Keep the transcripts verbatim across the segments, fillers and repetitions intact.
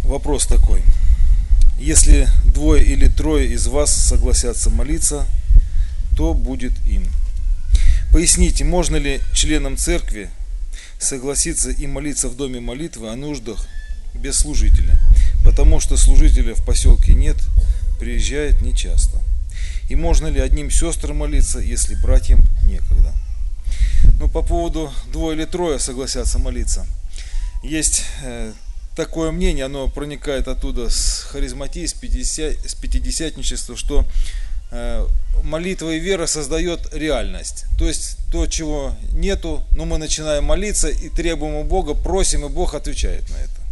Вопрос такой. Если двое или трое из вас согласятся молиться, то будет им. Поясните, можно ли членам церкви согласиться и молиться в доме молитвы о нуждах без служителя? Потому что служителя в поселке нет, приезжает нечасто. И можно ли одним сестрам молиться, если братьям некогда? Ну, по поводу двое или трое согласятся молиться. Есть э, такое мнение, оно проникает оттуда с харизматии, с, пятидесят, с пятидесятничества, что э, молитва и вера создает реальность. То есть то, чего нету, но мы начинаем молиться и требуем у Бога, просим, и Бог отвечает на это.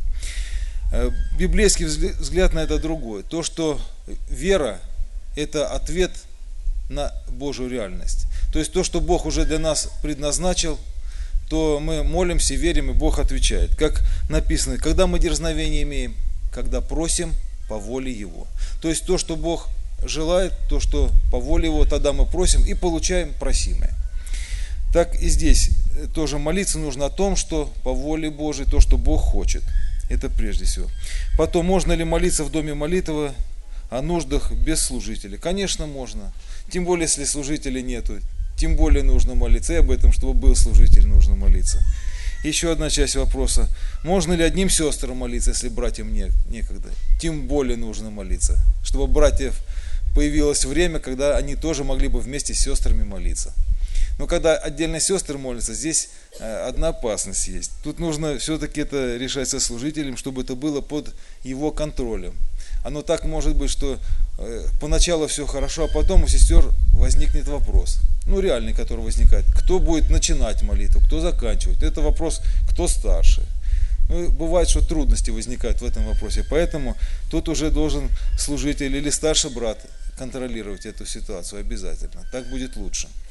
Э, библейский взгляд на это другой. То, что вера – это ответ на Божью реальность. То есть то, что Бог уже для нас предназначил, то мы молимся, верим, и Бог отвечает. Как написано, когда мы дерзновение имеем, когда просим по воле Его. То есть то, что Бог желает, то, что по воле Его, тогда мы просим и получаем просимое. Так и здесь тоже молиться нужно о том, что по воле Божией, то, что Бог хочет. Это прежде всего. Потом, можно ли молиться в доме молитвы о нуждах без служителей? Конечно, можно. Тем более, если служителей нету. Тем более нужно молиться. И об этом, чтобы был служитель, нужно молиться. Еще одна часть вопроса. Можно ли одним сестрам молиться, если братьям не, некогда? Тем более нужно молиться. Чтобы у братьев появилось время, когда они тоже могли бы вместе с сестрами молиться. Но когда отдельно сестры молятся, здесь одна опасность есть. Тут нужно все-таки это решать со служителем, чтобы это было под его контролем. Оно так может быть, что э, поначалу все хорошо, а потом у сестер возникнет вопрос. Ну, реальный, который возникает. Кто будет начинать молитву, кто заканчивает. Это вопрос, кто старше. Ну, бывает, что трудности возникают в этом вопросе. Поэтому тут уже должен служитель или старший брат контролировать эту ситуацию обязательно. Так будет лучше.